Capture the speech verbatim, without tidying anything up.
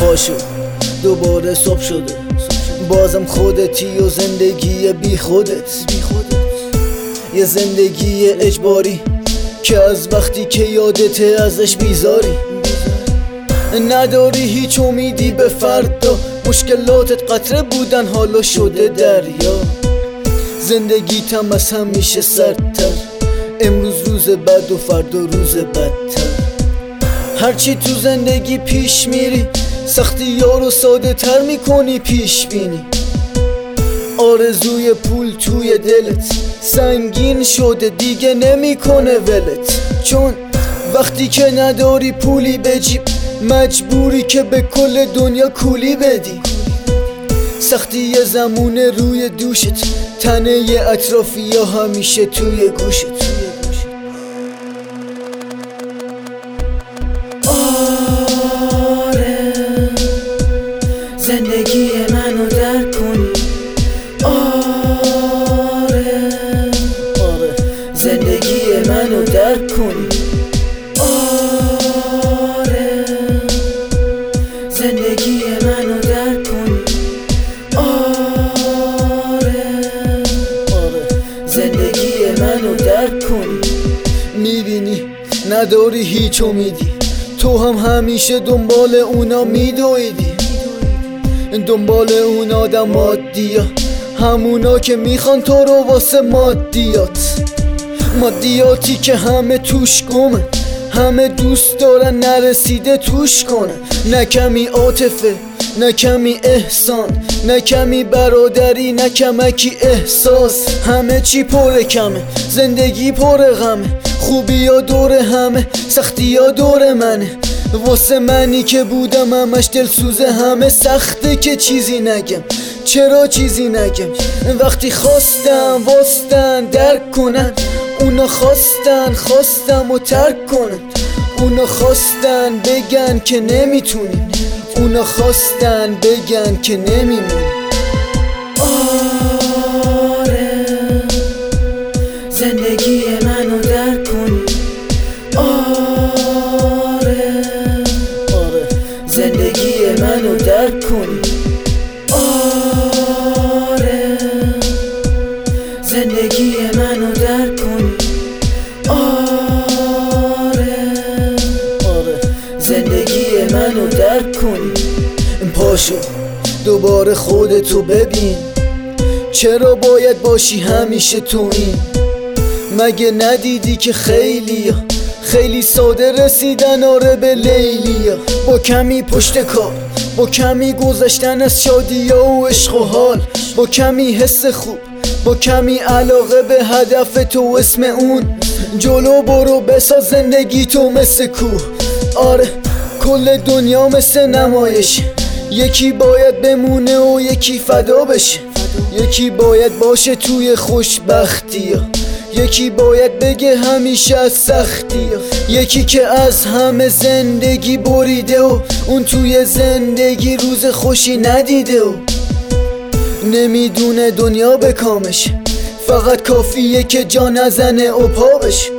پاشو دوباره صبح شده، بازم خودتی و زندگی بی خودت. یه زندگی اجباری که از وقتی که یادته ازش بیزاری. نداری هیچ امیدی به فردا، مشکلاتت قطره بودن حالا شده دریا. زندگیتم از همیشه سردتر، امروز روز بد و فردا روز بدتر. هرچی تو زندگی پیش میری، سختی یارو ساده تر میکنی پیش بینی. آرزوی پول توی دلت سنگین شده دیگه نمیکنه ولت، چون وقتی که نداری پولی به جیب مجبوری که به کل دنیا کولی بدی. سختی یه زمونه روی دوشت، تنه یه اطرافی یا همیشه توی گوشت. آره زندگی منو درک کنی. آره آره زندگی منو درک کنی. آره زندگی منو درک کنی. آره آره زندگی منو درک کنی. میبینی نداری هیچ امیدی، تو هم همیشه دنبال اونا میدویدی. دنبال اون آدم مادی ها، همونا که میخوان تو رو واسه مادیات. مادیاتی که همه توش گمه، همه دوست دارن نرسیده توش کنه. نه کمی عاطفه، نه کمی احسان، نه کمی برادری، نه کمکی احساس. همه چی پر کمه، زندگی پر غمه. خوبی ها دور همه، سختی ها دور منه. واسه منی که بودم همش دلسوزه، همه سخته که چیزی نگم. چرا چیزی نگم؟ وقتی خواستم واستن درک کنن، اونا خواستن خواستم و ترک کنن. اونا خواستن بگن که نمیتونیم، اونا خواستن بگن که نمیمونیم. آره زندگی منو درک کنی. آره آره زندگی منو درک کنی. آره زندگی منو درک کنی. آره آره زندگی منو درک کنی. پاشو دوباره خودتو ببین، چرا باید باشی همیشه تو این؟ مگه ندیدی که خیلی خیلی ساده رسیدن آره به لیلیا؟ با کمی پشت کار، با کمی گذشتن از شادیا و عشق و حال، با کمی حس خوب، با کمی علاقه به هدف تو اسم اون، جلو برو بساز زندگی تو مثل کوه. آره کل دنیا مثل نمایش، یکی باید بمونه و یکی فدا بشه. یکی باید باشه توی خوشبختی ها، یکی باید بگه همیشه از سختی ها. یکی که از همه زندگی بریده و اون توی زندگی روز خوشی ندیده و نمیدونه دنیا به کامش، فقط کافیه که جا نزنه و پا بشه.